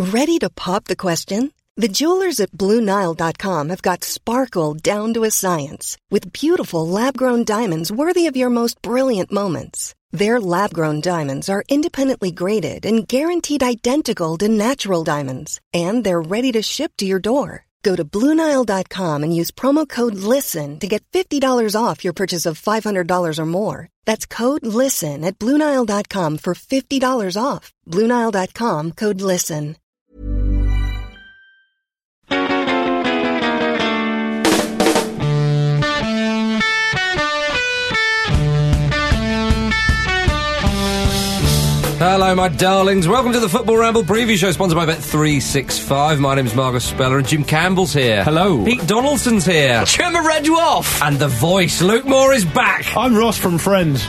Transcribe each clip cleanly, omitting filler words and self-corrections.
Ready to pop the question? The jewelers at BlueNile.com have got sparkle down to a science with beautiful lab-grown diamonds worthy of your most brilliant moments. Their lab-grown diamonds are independently graded and guaranteed identical to natural diamonds, and they're ready to ship to your door. Go to BlueNile.com and use promo code LISTEN to get $50 off your purchase of $500 or more. That's code LISTEN at BlueNile.com for $50 off. BlueNile.com, code LISTEN. Hello, my darlings. Welcome to the Football Ramble preview show, sponsored by Bet365. My name's Marcus Speller, and Jim Campbell's here. Hello. Pete Donaldson's here. Trimmer read you off. And the voice, Luke Moore, is back. I'm Ross from Friends.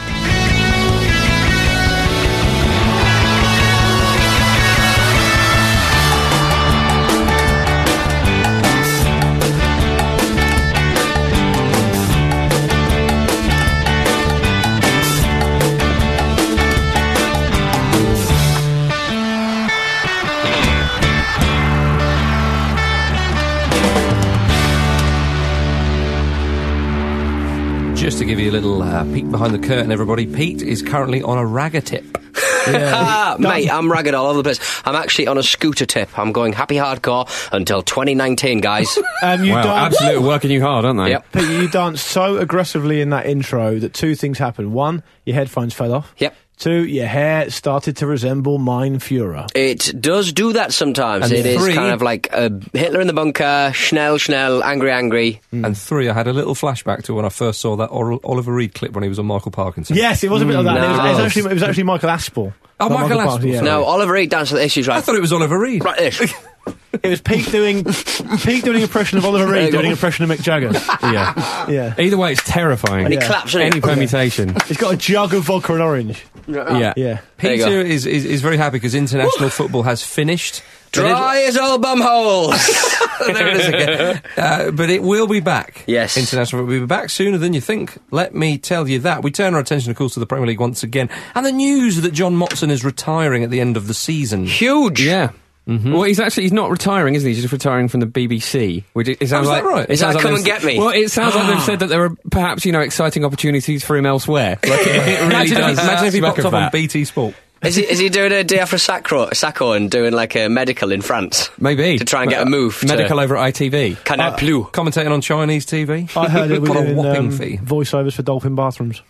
Just to give you a little peek behind the curtain, everybody, Pete is currently on a ragger tip. Yeah. Mate, I'm ragged all over the place. I'm actually on a scooter tip. I'm going happy hardcore until 2019, guys. You absolutely working you hard, aren't they? Yep. Pete, you danced so aggressively in that intro that two things happened. One, your headphones fell off. Yep. Two, your hair started to resemble Mein Fuhrer. It does do that sometimes. And it is three- kind of like Hitler in the bunker, Schnell, angry. And three, I had a little flashback to when I first saw that Oliver Reed clip when he was on Michael Parkinson. Yes, it was a bit like that. nice. It was actually Michael Aspel. Oh, Not Michael Aspel, Parkinson, yeah. sorry. No, Oliver Reed danced with the issues, right? I thought it was Oliver Reed. Right-ish. It was Pete doing impression of Oliver Reed doing impression of Mick Jagger. Yeah. Either way, it's terrifying. And he claps on Any it. permutation. He's got a jug of vodka and orange. Yeah. Yeah. There you go. Peter is very happy because international football has finished. Dry as old bum holes. There it is again. But it will be back. Yes. International will be back sooner than you think. Let me tell you that. We turn our attention, of course, to the Premier League once again. And the news that John Motson is retiring at the end of the season. Huge. Yeah. Mm-hmm. Well, he's not retiring, isn't he? He's just retiring from the BBC. Which it sounds is like, that right? It sounds Is that like come there's- and get me? Well, it sounds like they've said that there are perhaps, exciting opportunities for him elsewhere. Like, it really Imagine does. if he smack popped of up on that. BT Sport. Is he doing a day after Sacco and doing like a medical in France? Maybe. To try and get a move. Medical over at ITV. Canal Plus. Commentating on Chinese TV. I heard it was Got a doing whopping fee. voiceovers for Dolphin bathrooms.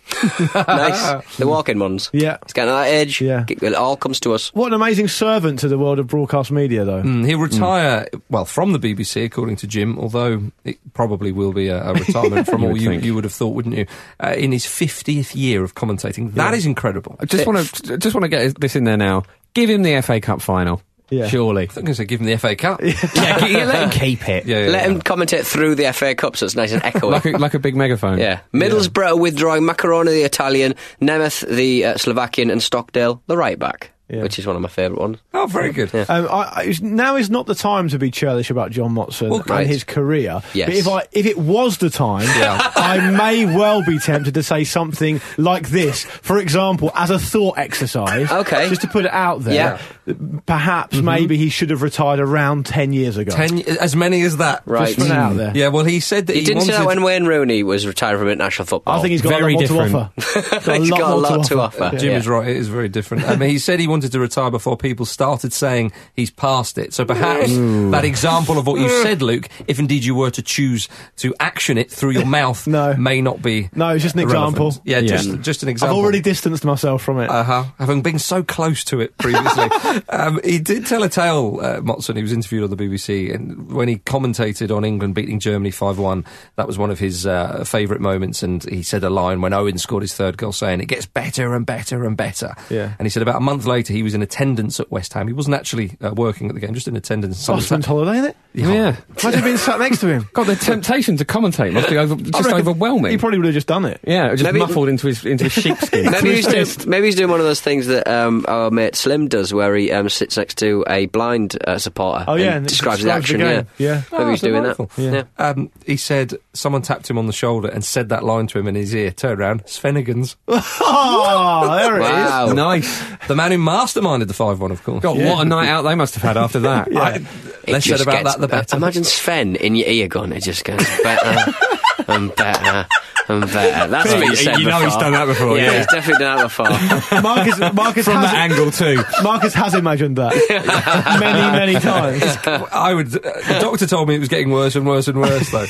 Nice. The walk-in ones. Yeah. It's getting to that age. Yeah. It all comes to us. What an amazing servant to the world of broadcast media, though. He'll retire, well, from the BBC, according to Jim, although it probably will be a retirement from all you would have thought, wouldn't you? In his 50th year of commentating. That is incredible. I just want to get this in there now. Give him the FA Cup final. Yeah. Surely. I think I'm going to say give him the FA Cup. Yeah, let him keep it. Let him commentate through the FA Cup so it's nice and echoey. Like a big megaphone. Yeah. Middlesbrough withdrawing Macaroni the Italian, Nemeth the Slovakian, and Stockdale the right back. Yeah. Which is one of my favourite ones. Oh, very good. Yeah. Now is not the time to be churlish about John Motson Right. and his career. Yes. But if it was the time, I may well be tempted to say something like this. For example, as a thought exercise, Okay. just to put it out there, perhaps maybe he should have retired around 10 years ago. As many as that. Right. Just put it out there. Yeah, well, he said that He didn't wanted... say that when Wayne Rooney was retired from international football. I think he's got Very a lot different. more to offer. He's got a lot to offer. Jim Yeah. is right, it is very different. I mean, he said he wanted to retire before people started saying he's past it. So perhaps that example of what you said, Luke, if indeed you were to choose to action it through your mouth, may not be No, it's just an relevant. example. Yeah, just an example. I've already distanced myself from it. Having been so close to it previously. He did tell a tale, Motson. He was interviewed on the BBC, and when he commentated on England beating Germany 5-1, that was one of his favourite moments, and he said a line when Owen scored his third goal saying, it gets better and better and better. Yeah. And he said about a month later he was in attendance at West Ham. He wasn't actually working at the game, just in attendance. Boston's holiday, isn't it? Yeah. Imagine being sat next to him. God, the temptation to commentate must be overwhelming. He probably would have just done it. Yeah, just muffled into his sheepskin. Maybe he's doing one of those things that our mate Slim does, where he sits next to a blind supporter. Oh yeah, and describes the action. Yeah. Maybe he's doing that. Yeah. He said someone tapped him on the shoulder and said that line to him in his ear. Turned around, Svenigans. Oh, there it is. Wow, Nice. The man who masterminded the 5-1, of course. God, what a night out they must have had after that. Less said about that, the better. Imagine Sven in your ear gun. It just goes better and better and better. That's been said You know before. he's done that before. Yeah, he's definitely done that before. Marcus From has, that angle too. Marcus has imagined that many times. The doctor told me it was getting worse and worse and worse, though.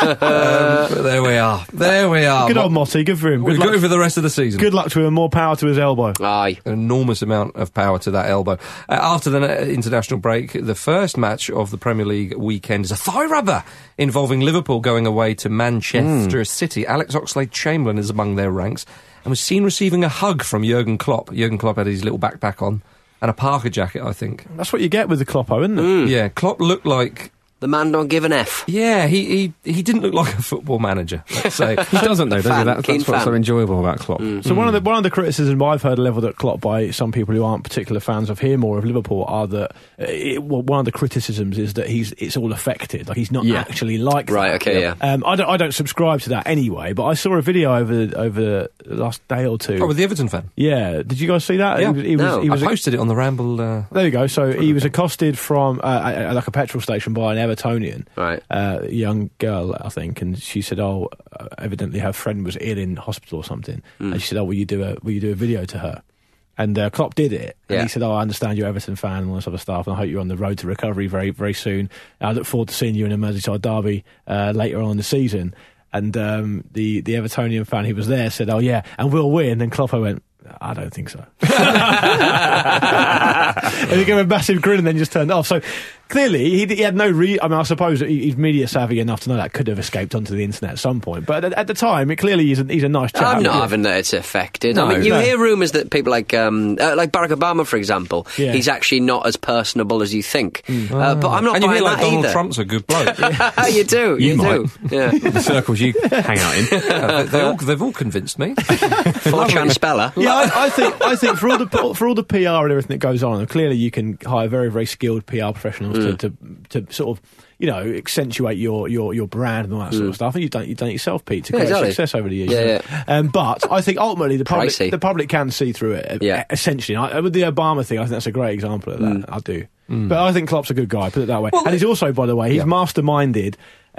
But there we are. Good old Motti, good for him. We've got him for the rest of the season. Good luck to him, more power to his elbow. Aye. An enormous amount of power to that elbow. After the international break, the first match of the Premier League weekend is a thigh rubber involving Liverpool going away to Manchester City. Alex Oxlade-Chamberlain is among their ranks and was seen receiving a hug from Jurgen Klopp. Jurgen Klopp had his little backpack on and a Parker jacket, I think. That's what you get with the Kloppo, isn't it? Yeah, Klopp looked like... The man don't give an F. Yeah, he didn't look like a football manager, let's say. He doesn't, though, does he? That's Keen what's fan. so enjoyable about Klopp. So one of the criticisms I've heard levelled at Klopp by some people who aren't particular fans of him or of Liverpool are that one of the criticisms is that it's all affected, like he's not actually like Right, that. okay, yeah. I don't subscribe to that anyway, but I saw a video over the last day or two. Oh, with the Everton fan? Yeah, did you guys see that? Yeah. He was I posted it on the Ramble. there you go. So he was accosted from like a petrol station by an Evertonian. Right. A young girl, I think, and she said, evidently her friend was ill in hospital or something, and she said, will you do a video to her? And Klopp did it, and he said, I understand you're an Everton fan and all this other stuff, and I hope you're on the road to recovery very, very soon. I look forward to seeing you in a Merseyside derby later on in the season. And the Evertonian fan who was there said, and we'll win. And Klopp went, I don't think so. And he gave a massive grin and then just turned it off. So clearly, he had no I suppose he's media savvy enough to know that could have escaped onto the internet at some point. But at the time, clearly he's a nice chap. I'm not having that it's affected. No, I mean, you hear rumours that people like Barack Obama, for example, he's actually not as personable as you think. But I'm not And you buying hear like that Donald either. Trump's a good bloke. You do. You do. Yeah. The circles you hang out in. They've all convinced me. 4chan speller. Yeah, I think for all the PR and everything that goes on, and clearly you can hire very, very skilled PR professionals to sort of, accentuate your brand and all that sort of stuff. And you've done it yourself, Pete, to create success over the years. Yeah. But I think ultimately the public can see through it. Yeah. Essentially, with the Obama thing, I think that's a great example of that. I do. But I think Klopp's a good guy. Put it that way. And he's also, by the way, he's masterminded.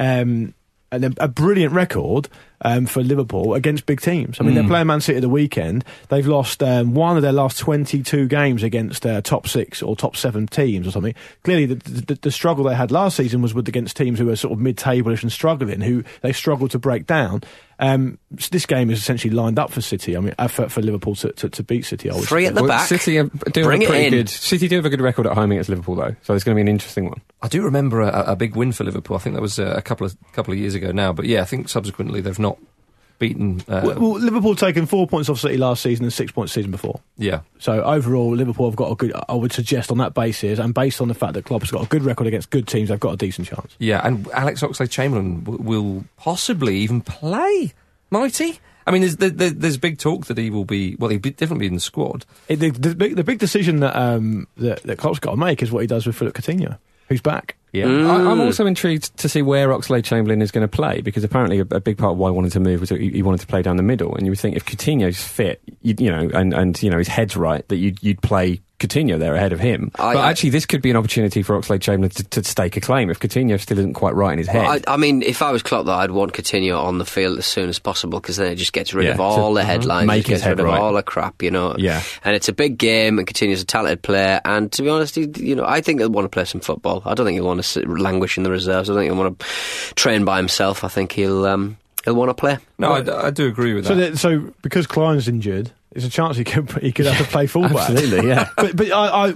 And a brilliant record for Liverpool against big teams. I mean, they're playing Man City at the weekend. They've lost one of their last 22 games against top 6 or top 7 teams or something. Clearly, the struggle they had last season was against teams who were sort of mid-table-ish and struggling, who they struggled to break down. So this game is essentially lined up for City. I mean, for Liverpool to beat City. I would 3 at the back. City do Bring have a it in. City do have a good record at home against Liverpool, though, so it's going to be an interesting one. I do remember a big win for Liverpool. I think that was a couple of years ago now. But yeah, I think subsequently they've not beaten. Well, Liverpool taken 4 points off City last season and 6 points the season before. Yeah. So overall, Liverpool have got a good. I would suggest on that basis, and based on the fact that Klopp's got a good record against good teams, they've got a decent chance. Yeah, and Alex Oxlade-Chamberlain will possibly even play. Might he? I mean, there's big talk that he will be. Well, he'll definitely be in the squad. The big decision that Klopp's got to make is what he does with Philippe Coutinho, who's back. Yeah. I'm also intrigued to see where Oxlade-Chamberlain is going to play, because apparently a big part of why he wanted to move was that he wanted to play down the middle, and you would think if Coutinho's fit, and his head's right, that you'd play Coutinho there ahead of him. But actually, this could be an opportunity for Oxlade-Chamberlain to stake a claim if Coutinho still isn't quite right in his head. I mean, if I was Klopp, though, I'd want Coutinho on the field as soon as possible, because then it just gets rid of all the headlines, make his gets head rid of right. all the crap, Yeah. And it's a big game, and Coutinho's a talented player, and to be honest, I think he'll want to play some football. I don't think he'll want to languish in the reserves. I don't think he'll want to train by himself. I think he'll want to play. No, I do agree with that. So because Klein's injured, there's a chance he could have to play fullback. Absolutely, yeah. But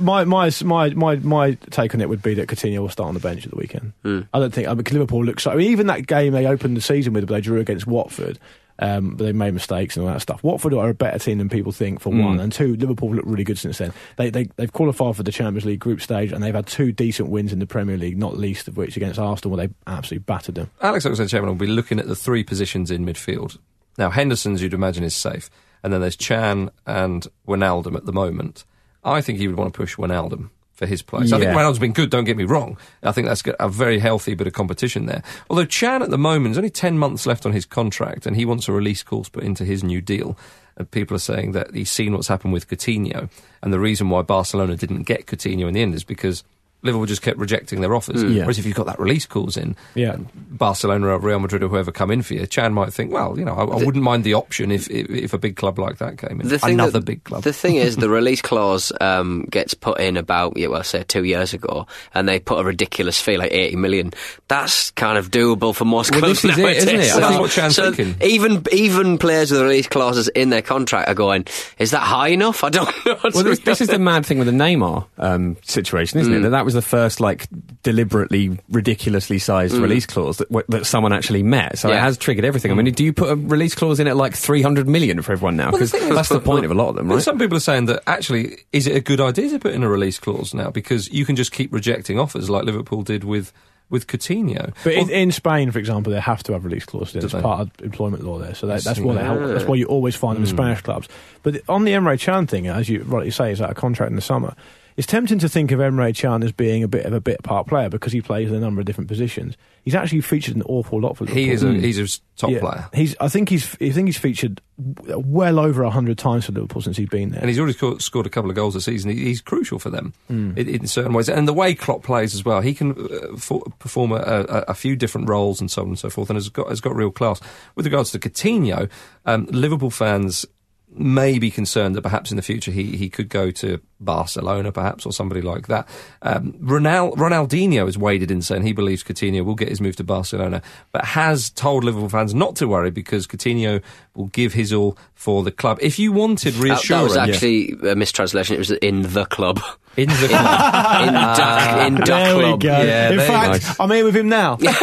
my take on it would be that Coutinho will start on the bench at the weekend. I don't think. Liverpool looks. Even that game they opened the season with, they drew against Watford. But they made mistakes and all that stuff. Watford are a better team than people think, for one, and two, Liverpool look really good since then. They've qualified for the Champions League group stage, and they've had 2 decent wins in the Premier League, not least of which against Arsenal, where they absolutely battered them. Alex Oxlade-Chamberlain will be looking at the 3 positions in midfield. Now, Henderson's, you'd imagine, is safe, and then there's Chan and Wijnaldum at the moment. I think he would want to push Wijnaldum for his place. I think Wijnaldum's been good, don't get me wrong. I think that's a very healthy bit of competition there. Although Chan at the moment, there's only 10 months left on his contract, and he wants a release clause put into his new deal. And people are saying that he's seen what's happened with Coutinho, and the reason why Barcelona didn't get Coutinho in the end is because Liverpool just kept rejecting their offers. Whereas if you've got that release clause in, Barcelona or Real Madrid or whoever come in for you, Chan might think, well, I wouldn't mind the option if a big club like that came in. Another big club. The thing is, the release clause gets put in about, say 2 years ago, and they put a ridiculous fee, like 80 million. That's kind of doable for most clubs this is nowadays. it, isn't it? So that's what Chan's thinking. Even players with release clauses in their contract are going, is that high enough? I don't know. Well, this is the mad thing with the Neymar situation, isn't it? That was the first, deliberately, ridiculously sized release clause that someone actually met. So it has triggered everything. I mean, do you put a release clause in at 300 million for everyone now? Because that's the point of a lot of them, right? Some people are saying that actually, is it a good idea to put in a release clause now? Because you can just keep rejecting offers like Liverpool did with Coutinho. But in Spain, for example, they have to have release clauses. It's part of employment law there. So that's why they help. That's why you always find them in Spanish clubs. But on the Emre Can thing, as you rightly say, is out of contract in the summer. It's tempting to think of Emre Can as being a bit of a bit part player because he plays in a number of different positions. He's actually featured an awful lot for Liverpool. He's a top player. I think he's featured well over 100 times for Liverpool since he's been there, and he's already scored a couple of goals this season. He's crucial for them in certain ways, and the way Klopp plays as well. He can perform a few different roles and so on and so forth, and has got real class. With regards to Coutinho, Liverpool fans may be concerned that perhaps in the future he could go to Barcelona, perhaps, or somebody like that. Ronaldinho has waded in saying he believes Coutinho will get his move to Barcelona, but has told Liverpool fans not to worry because Coutinho will give his all for the club. If you wanted reassurance... That was actually a mistranslation. It was in the club. In the club. in Duck there Club. We go. Yeah, in fact, nice. I'm here with him now. We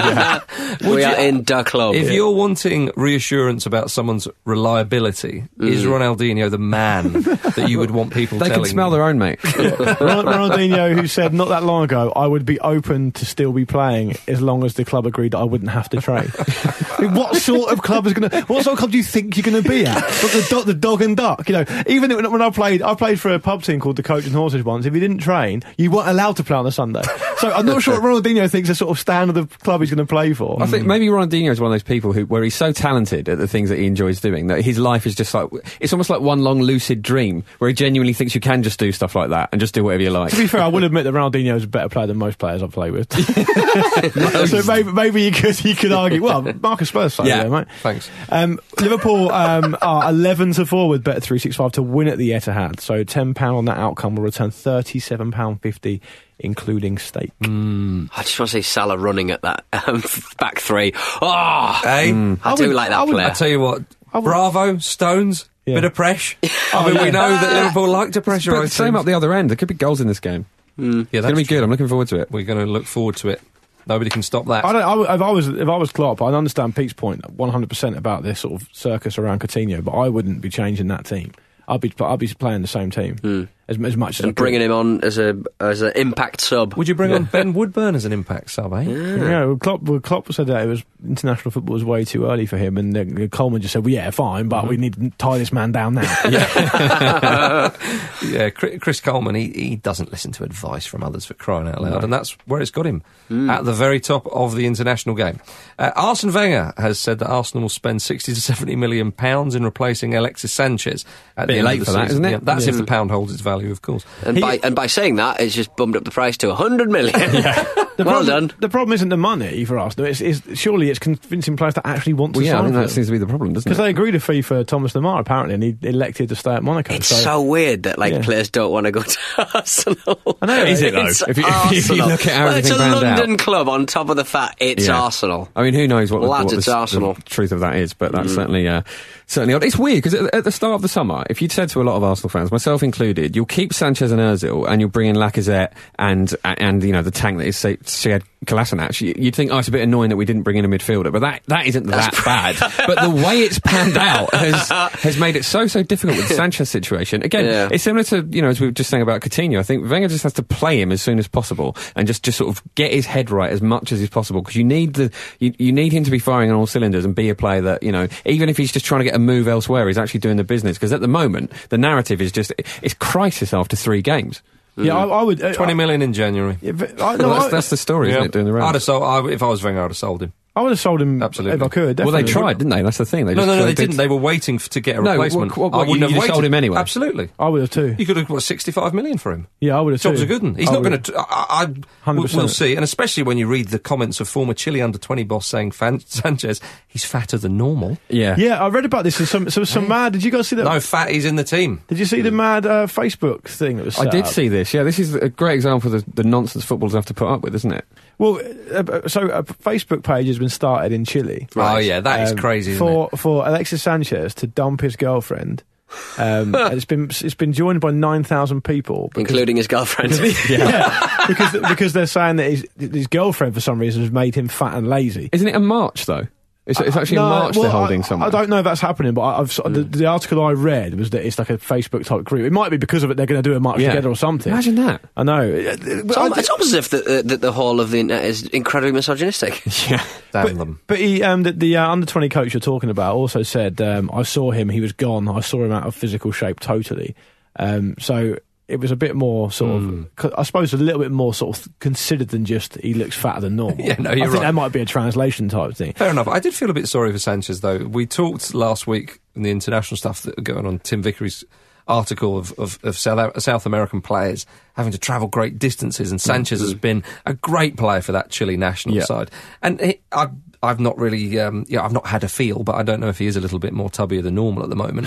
are in Duck Club. If you're wanting reassurance about someone's reliability, is Ronaldinho the man that you would want people telling you? They can smell their own, mate. Ronaldinho, who said not that long ago, I would be open to still be playing as long as the club agreed that I wouldn't have to trade. I mean, what sort of club do you think you're going to be at? But the dog and duck, even when I played for a pub team called the Coach and Horses once. If you didn't train, you weren't allowed to play on a Sunday. So I'm not sure what Ronaldinho thinks the sort of standard of club he's going to play for. I think maybe Ronaldinho is one of those people where he's so talented at the things that he enjoys doing that his life is just it's almost like one long lucid dream where he genuinely thinks you can just do stuff like that and just do whatever you like. To be fair, I will admit that Ronaldinho is a better player than most players I've played with. So maybe you could argue. Well, Marcus Spurs side there, mate. Thanks. Liverpool are 11-4 with Bet365 to win at the Etihad. So £10 on that outcome will return £37.50. Including stake. I just want to see Salah running at that back three. I do like that player. I tell you what, bravo, Stones, bit of pressure. We know that Liverpool like to pressurise. Same up the other end. There could be goals in this game. Yeah, it's going to be good. I'm looking forward to it. We're going to look forward to it. Nobody can stop that. If I was Klopp, I'd understand Pete's point 100% about this sort of circus around Coutinho, but I wouldn't be changing that team. I'll be playing the same team as much as and bringing him on as an impact sub. Would you bring on Ben Woodburn as an impact sub? Yeah. Klopp said that it was international football was way too early for him, and Coleman just said, "Well, yeah, fine, but we need to tie this man down now." Chris Coleman, he doesn't listen to advice from others, for crying out loud, and that's where it's got him at the very top of the international game. Arsene Wenger has said that Arsenal will spend 60 to 70 million pounds in replacing Alexis Sanchez at the end late of the for season. that, isn't it? Yeah, that's if the pound holds its value, of course. And by saying that, it's just bumped up the price to 100 million. Well done. The problem isn't the money for Arsenal. Surely it's convincing players to actually want to sign. I think that seems to be the problem, doesn't it? Because they agreed a fee for Thomas Lemar, apparently, and he elected to stay at Monaco. It's so weird that players don't want to go to Arsenal. I know. Is it, though? If you look at how everything panned out. It's a London club on top of the fact it's Arsenal. I mean, who knows what it's Arsenal. The truth of that is, but that's certainly odd. It's weird, because at the start of the summer, if you'd said to a lot of Arsenal fans, myself included, you'll keep Sanchez and Ozil, and you'll bring in Lacazette and the tank that is Sead Kolasinac, you'd think, it's a bit annoying that we didn't bring in a midfielder, but that isn't that bad. But the way it's panned out has made it so difficult with the Sanchez situation. Again, it's similar to, as we were just saying about Coutinho. I think Wenger just has to play him as soon as possible and just sort of get his head right as much as is possible, because you need him to be firing on all cylinders and be a player that, even if he's just trying to get a move elsewhere, he's actually doing the business. Because at the moment, the narrative is just, it's crisis after 3 games. Yeah, I would... 20 million in January. Yeah, that's the story, isn't it, doing the rounds? If I was Wenger, I'd have sold him. I would have sold him absolutely if I could. Definitely. Well, they tried, didn't they? That's the thing. They didn't. They were waiting to get a replacement. I wouldn't have sold him anyway. Absolutely. I would have too. You could have, 65 million for him? Yeah, I would have too. Job's a good one. He's not going to... 100%. We'll see. And especially when you read the comments of former Chile under-20 boss saying Sanchez, he's fatter than normal. Yeah. Yeah, I read about this. Some mad... Did you guys see that? No, fatty's in the team. Did you see the mad Facebook thing that was set I did up? see this. Yeah, this is a great example of the nonsense footballers have to put up with, isn't it? Well, so a Facebook page has been started in Chile. Right. Oh, yeah, that is crazy, isn't it? For Alexis Sanchez to dump his girlfriend. It's been joined by 9,000 people, including his girlfriend. Because they're saying that his girlfriend, for some reason, has made him fat and lazy. Isn't it a march, though? It's actually a march they're holding somewhere. I don't know if that's happening, but the article I read was that it's like a Facebook type group. It might be because of it they're going to do a march together or something. Imagine that. I know. It's almost as if the whole of the internet is incredibly misogynistic. Yeah, damn them. But he, the under-20 coach you're talking about also said, I saw him, he was gone. I saw him out of physical shape totally. So it was a bit more sort of, I suppose, a little bit more sort of considered than just he looks fatter than normal. Yeah, no, you're I think right. that might be a translation type thing. Fair enough. I did feel a bit sorry for Sanchez, though. We talked last week in the international stuff that going on Tim Vickery's article of South American players having to travel great distances, and Sanchez has been a great player for that Chile national side. And I've not really, I've not had a feel, but I don't know if he is a little bit more tubbier than normal at the moment.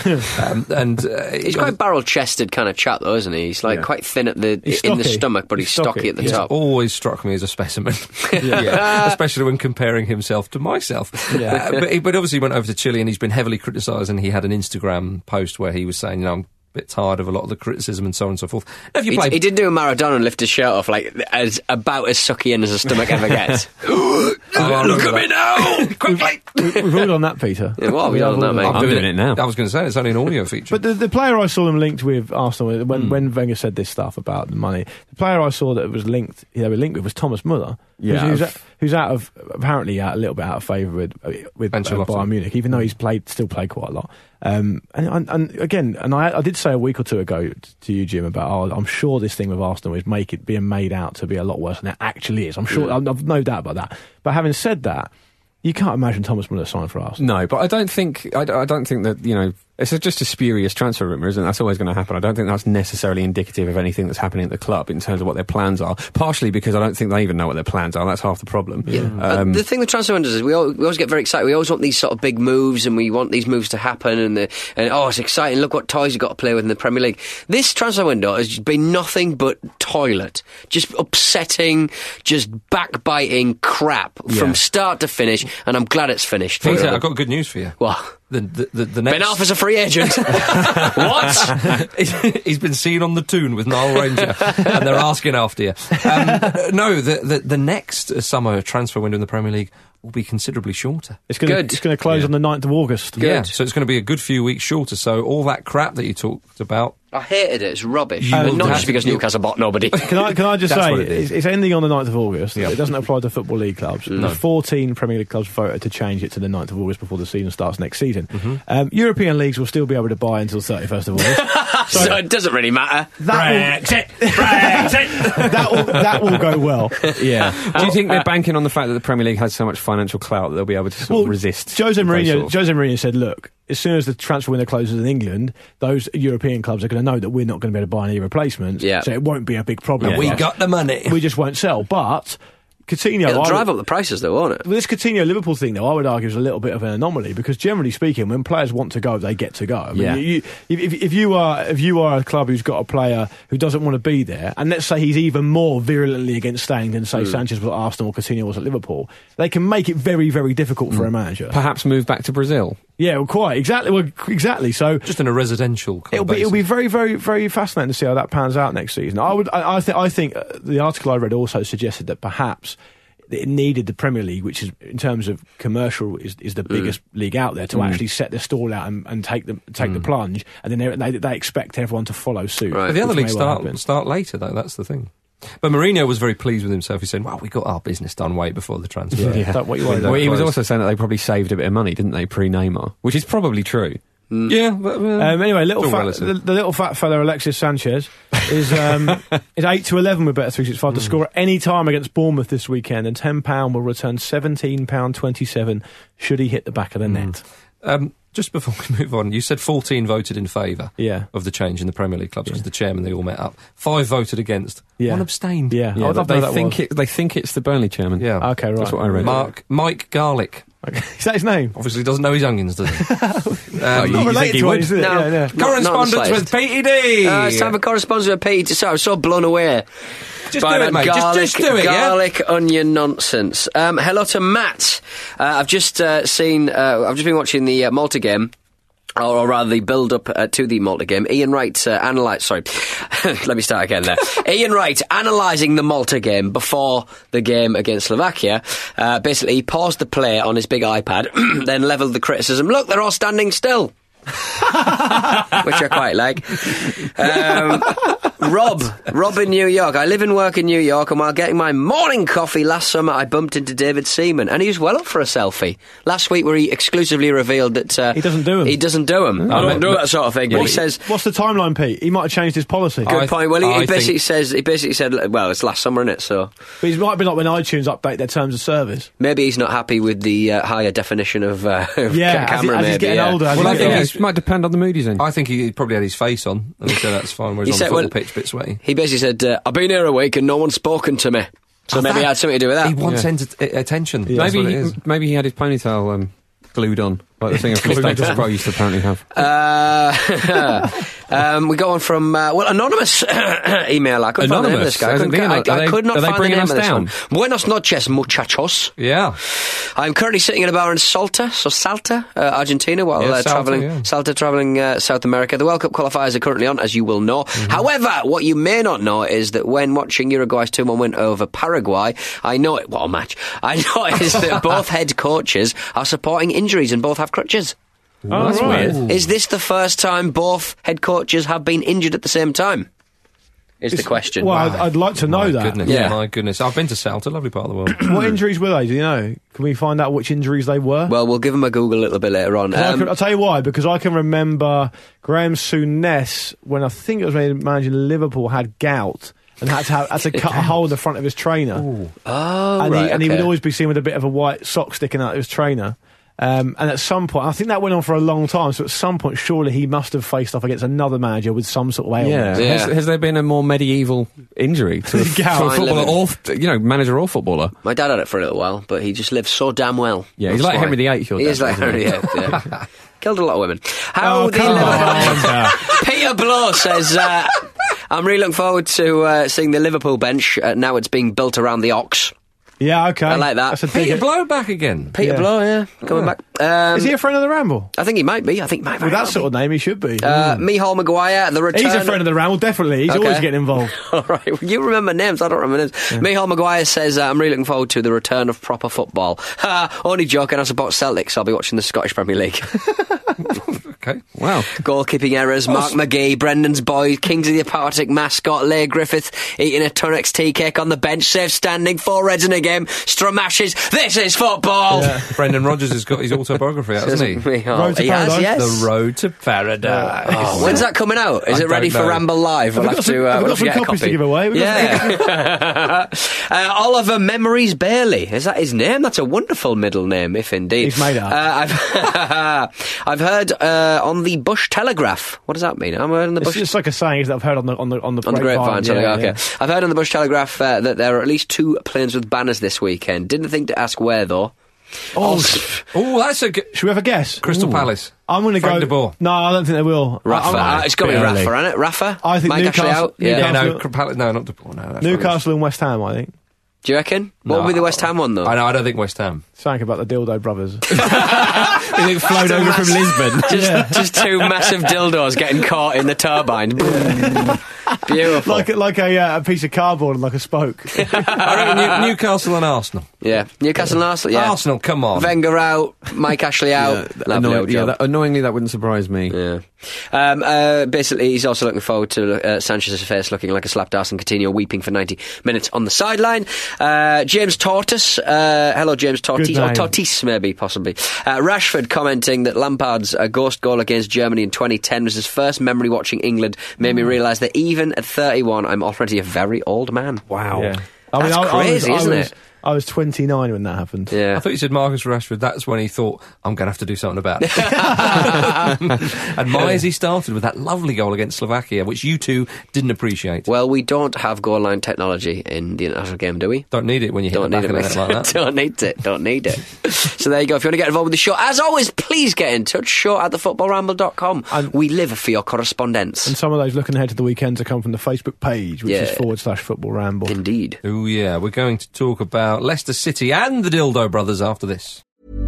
He's quite barrel-chested kind of chap, though, isn't he? He's quite thin in the stomach, but he's stocky at the top. He's always struck me as a specimen, especially when comparing himself to myself. Yeah. But obviously he went over to Chile and he's been heavily criticised, and he had an Instagram post where he was saying, I'm a bit tired of a lot of the criticism and so on and so forth. He did do a Maradona and lift his shirt off as about as sucky in as a stomach ever gets. Look at me now! Quickly! We've all done that, Peter. Yeah, what have we done that, mate? I'm doing it now. I was going to say, it's only an audio feature. But the player I saw them linked with Arsenal, when Wenger said this stuff about the money, the player I saw that was linked, they were linked with, was Thomas Müller, who's apparently a little bit out of favour with Bayern Munich, even though he's still played quite a lot. And again, I did say a week or two ago to you, Jim, about I'm sure this thing with Arsenal is being made out to be a lot worse than it actually is. I'm sure, I've no doubt about that. But having said that, you can't imagine Thomas Müller signing for Arsenal. No, but I don't think that, it's just a spurious transfer rumour, isn't it? That's always going to happen. I don't think that's necessarily indicative of anything that's happening at the club in terms of what their plans are. Partially because I don't think they even know what their plans are. That's half the problem. Yeah. The thing with transfer windows is we always get very excited. We always want these sort of big moves, and we want these moves to happen. And it's exciting. Look what toys you've got to play with in the Premier League. This transfer window has been nothing but toilet, just upsetting, just backbiting crap from start to finish. And I'm glad it's finished. Peter, I've got good news for you. What? The next... Ben Arfa's a free agent. What? He's been seen on the Toon with Nile Ranger, and they're asking after you. No, the next summer transfer window in the Premier League will be considerably shorter. It's going to close on the 9th of August. Yeah, so it's going to be a good few weeks shorter. So all that crap that you talked about, I hated it. It's rubbish. Not just because Newcastle bought nobody. Can I just say, it's ending on the 9th of August. It doesn't apply to Football League clubs. No. 14 Premier League clubs voted to change it to the 9th of August before the season starts next season. European leagues will still be able to buy until 31st of August. So it doesn't really matter. Brexit! That will go well. Yeah. Do you think they're banking on the fact that the Premier League has so much financial clout that they'll be able to sort of resist? Jose Mourinho said, look, as soon as the transfer window closes in England, those European clubs are going to know that we're not going to be able to buy any replacements, so it won't be a big problem. Yeah. We got the money. We just won't sell. But Coutinho... It'll drive up the prices, though, won't it? This Coutinho-Liverpool thing, though, I would argue is a little bit of an anomaly, because generally speaking, when players want to go, they get to go. I mean, if you are a club who's got a player who doesn't want to be there, and let's say he's even more virulently against staying than, say, Sanchez was at Arsenal or Coutinho was at Liverpool, they can make it very, very difficult for a manager. Perhaps move back to Brazil. Yeah, well, quite exactly. Well, exactly. So just in a residential. It'll be very, very, very fascinating to see how that pans out next season. I think the article I read also suggested that perhaps it needed the Premier League, which is in terms of commercial is the biggest league out there, to actually set the stall out and take the plunge, and then they expect everyone to follow suit. Right. But the other leagues start later though. That's the thing. But Mourinho was very pleased with himself. He said, "Well, we got our business done way before the transfer." Well, he was also saying that they probably saved a bit of money, didn't they, pre-Neymar? Which is probably true. Yeah. But, anyway, the little fat fella Alexis Sanchez is 8-11 with Bet365 to score at any time against Bournemouth this weekend, and £10 will return £17.27 should he hit the back of the net. Just before we move on, you said 14 voted in favour of the change in the Premier League clubs because the chairman, they all met up. 5 voted against. 1 abstained. They think it's the Burnley chairman. Yeah. Okay, right. That's what I read. Mike Garlick. Okay. Is that his name? Obviously doesn't know his onions, does he? Not related to it, is it? No. Correspondence with PTD. It's time for correspondence with PTD. Sorry, I was so blown away. Just do it, mate. Just do it, garlic onion nonsense. Hello to Matt. I've just I've just been watching the Malta game. Or rather, the build-up to the Malta game. Ian Wright let me start again there. Ian Wright analysing the Malta game before the game against Slovakia. Basically, he paused the play on his big iPad, then levelled the criticism. Look, they're all standing still. Which I quite like. Rob in New York. I live and work in New York, and while getting my morning coffee last summer, I bumped into David Seaman, and he was well up for a selfie last week, where he exclusively revealed that he doesn't do them. He doesn't do them. I don't do that sort of thing. But he says, "What's the timeline, Pete? He might have changed his policy." Good point. Well, he basically said, "Well, it's last summer, isn't it?" So, but it might be like when iTunes update their terms of service. Maybe he's not happy with the higher definition of camera. As he's getting older. It might depend on the mood he's in. I think he probably had his face on, and he said that's fine. Whereas on the football pitch, bit sweaty. He basically said, "I've been here a week and no one's spoken to me." So maybe it had something to do with that. He wants attention. Yeah. Maybe he had his ponytail glued on, like the thing of Status Quo used to apparently have. We got one from anonymous email. I couldn't find the name of this guy. I could not find the name of this one. Buenos noches, muchachos. Yeah. I'm currently sitting in a bar in Salta, Argentina, while travelling South America. The World Cup qualifiers are currently on, as you will know. However, what you may not know is that when watching Uruguay's 2-1 win over Paraguay, I noticed that both head coaches are supporting injuries and both have crutches. Oh, that's weird. Is this the first time both head coaches have been injured at the same time? Is the question. Well, I'd like to know that. Goodness, yeah. My goodness. I've been to Salta, lovely part of the world. What injuries were they? Do you know? Can we find out which injuries they were? Well, we'll give them a Google a little bit later on. I'll tell you why, because I can remember Graham Souness, when I think it was when he was managing Liverpool, had gout and had to cut a hole in the front of his trainer. Ooh. Oh, and he would always be seen with a bit of a white sock sticking out of his trainer. And at some point, I think that went on for a long time, so at some point surely he must have faced off against another manager with some sort of ailment. Yeah. Has there been a more medieval injury to a footballer or manager or footballer? My dad had it for a little while, but he just lived so damn well. Yeah, he's like Henry VIII. He is like Henry VIII, yeah. Killed a lot of women. Peter Blow says, I'm really looking forward to seeing the Liverpool bench. Now it's being built around the Ox. Yeah, okay. I like that. Peter Blow back again. Peter Blow, coming back. Is he a friend of the Ramble? I think he might be. With that sort of name, he should be. Michal Maguire, the return. He's a friend of the Ramble, definitely. He's always getting involved. All right, well, you remember names. I don't remember names. Yeah. Michal Maguire says, I'm really looking forward to the return of proper football. Only joking. I support Celtic, so I'll be watching the Scottish Premier League. Okay. Wow. Goalkeeping errors, Mark McGee, Brendan's boy, Kings of the Apartheid mascot, Leigh Griffith eating a Tunnock's tea cake on the bench, safe standing, 4 reds in a game, Stramashes. This is football! Yeah. Brendan Rodgers has got his autobiography out, hasn't he? Road to Paradise? Yes. The Road to Paradise. When's that coming out? Is it ready for Ramble Live? We'll have to some get a copies copy. to give away. Yeah. Oliver Memories Bailey. Is that his name? That's a wonderful middle name, if indeed. He's made up. I've heard on the Bush Telegraph. What does that mean? I'm heard on the Bush. It's like a saying that I've heard on the grapevine. Okay. I've heard on the Bush Telegraph that there are at least 2 planes with banners this weekend. Didn't think to ask where though. That's a good. Should we have a guess? Crystal Palace. I'm going to go. De Boer. No, I don't think they will. Rafa. It's got to be Rafa, isn't it? Rafa. I think Mike Newcastle. Out? No, not De Boer. No, Newcastle and West Ham. I think. Do you reckon? What would be the West Ham one, though? I know, I don't think West Ham. Something about the Dildo Brothers. It flowed over from Lisbon. Just two massive dildos getting caught in the turbine. Beautiful. like a piece of cardboard and like a spoke. I reckon Newcastle and Arsenal. Yeah, Newcastle and Arsenal, yeah. Arsenal, come on. Wenger out, Mike Ashley out. Annoyingly, that wouldn't surprise me. Yeah. Basically, he's also looking forward to Sanchez's face looking like a slapped arse and Coutinho weeping for 90 minutes on the sideline. James Tortoise, hello James Tortoise, or Tortoise maybe, possibly. Rashford commenting that Lampard's ghost goal against Germany in 2010 was his first memory watching England, made me realise that even at 31, I'm already a very old man. Wow. Yeah. That's crazy, isn't it? I was 29 when that happened. Yeah. I thought you said Marcus Rashford. That's when he thought, I'm going to have to do something about it. And Miazy started with that lovely goal against Slovakia, which you two didn't appreciate. Well, we don't have goal line technology in the international game, do we? Don't need it when you hit the back of the net like that. Don't need it. So there you go. If you want to get involved with the show, as always, please get in touch. show@thefootballramble.com. And we live for your correspondence. And some of those looking ahead to the weekends are come from the Facebook page, which is /Football Ramble. Indeed. Oh, yeah. We're going to talk about Leicester City and the Dildo Brothers after this.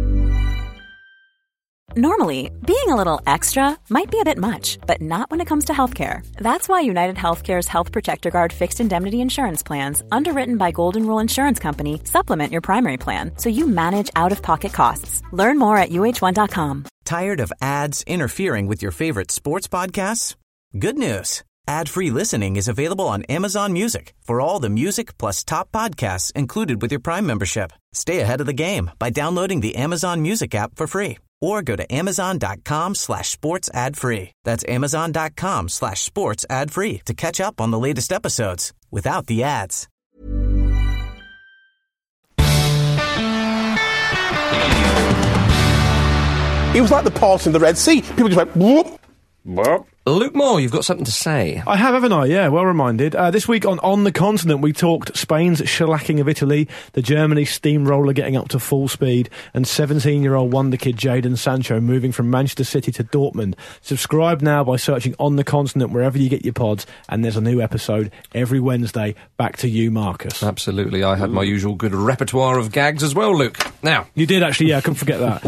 Normally, being a little extra might be a bit much, but not when it comes to healthcare. That's why United Healthcare's Health Protector Guard fixed indemnity insurance plans, underwritten by Golden Rule Insurance Company, supplement your primary plan so you manage out-of-pocket costs. Learn more at UH1.com. Tired of ads interfering with your favorite sports podcasts? Good news. Ad-free listening is available on Amazon Music for all the music plus top podcasts included with your Prime membership. Stay ahead of the game by downloading the Amazon Music app for free or go to amazon.com/sports ad free. That's amazon.com/sports ad free to catch up on the latest episodes without the ads. It was like the parting of the Red Sea. People just went, whoop. Luke Moore, you've got something to say. I have, haven't I? Yeah, well reminded. This week on the Continent, we talked Spain's shellacking of Italy, the Germany steamroller getting up to full speed, and 17-year-old wonder kid Jadon Sancho moving from Manchester City to Dortmund. Subscribe now by searching On the Continent wherever you get your pods, and there's a new episode every Wednesday. Back to you, Marcus. Absolutely. I had my usual good repertoire of gags as well, Luke. Now, you did actually, yeah, I couldn't forget that.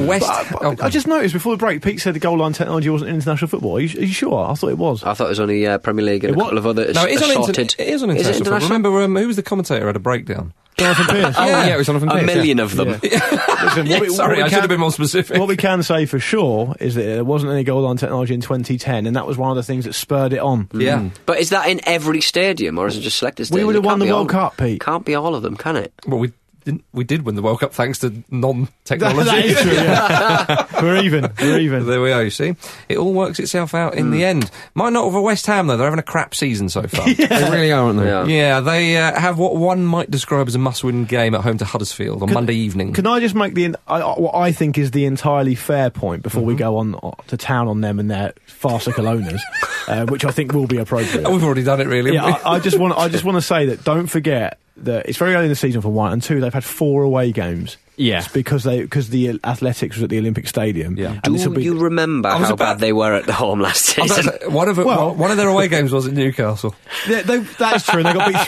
I just noticed before the break, Pete said the goal line technology wasn't in international football. Are you sure? I thought it was. I thought it was only Premier League and a couple of other No, it is assorted. It is on international football. Remember, who was the commentator who had a breakdown? Jonathan Pierce. Yeah, it was Jonathan Pierce. A million of them. Yeah. Listen, Sorry, I should have been more specific. What we can say for sure is that there wasn't any goal line technology in 2010, and that was one of the things that spurred it on. Yeah. But is that in every stadium, or is it just selected stadiums? We would have won the World Cup, Pete. Can't be all of them, can it? Well, we did win the World Cup thanks to non-technology. That is true, yeah. We're even. There we are, you see. It all works itself out in the end. Might not over West Ham, though. They're having a crap season so far. They really are, aren't they? Yeah, they have what one might describe as a must-win game at home to Huddersfield on Monday evening. Can I just make what I think is the entirely fair point before we go on to town on them and their farcical owners, which I think will be appropriate. We've already done it, really. Yeah, I just want to say that don't forget that it's very early in the season for one, and two, they've had 4 away games. Yeah, it's because the Athletics was at the Olympic Stadium. Yeah. And Do you remember how bad they were at the home last season? One of their away games was at Newcastle. That's true. And they got beat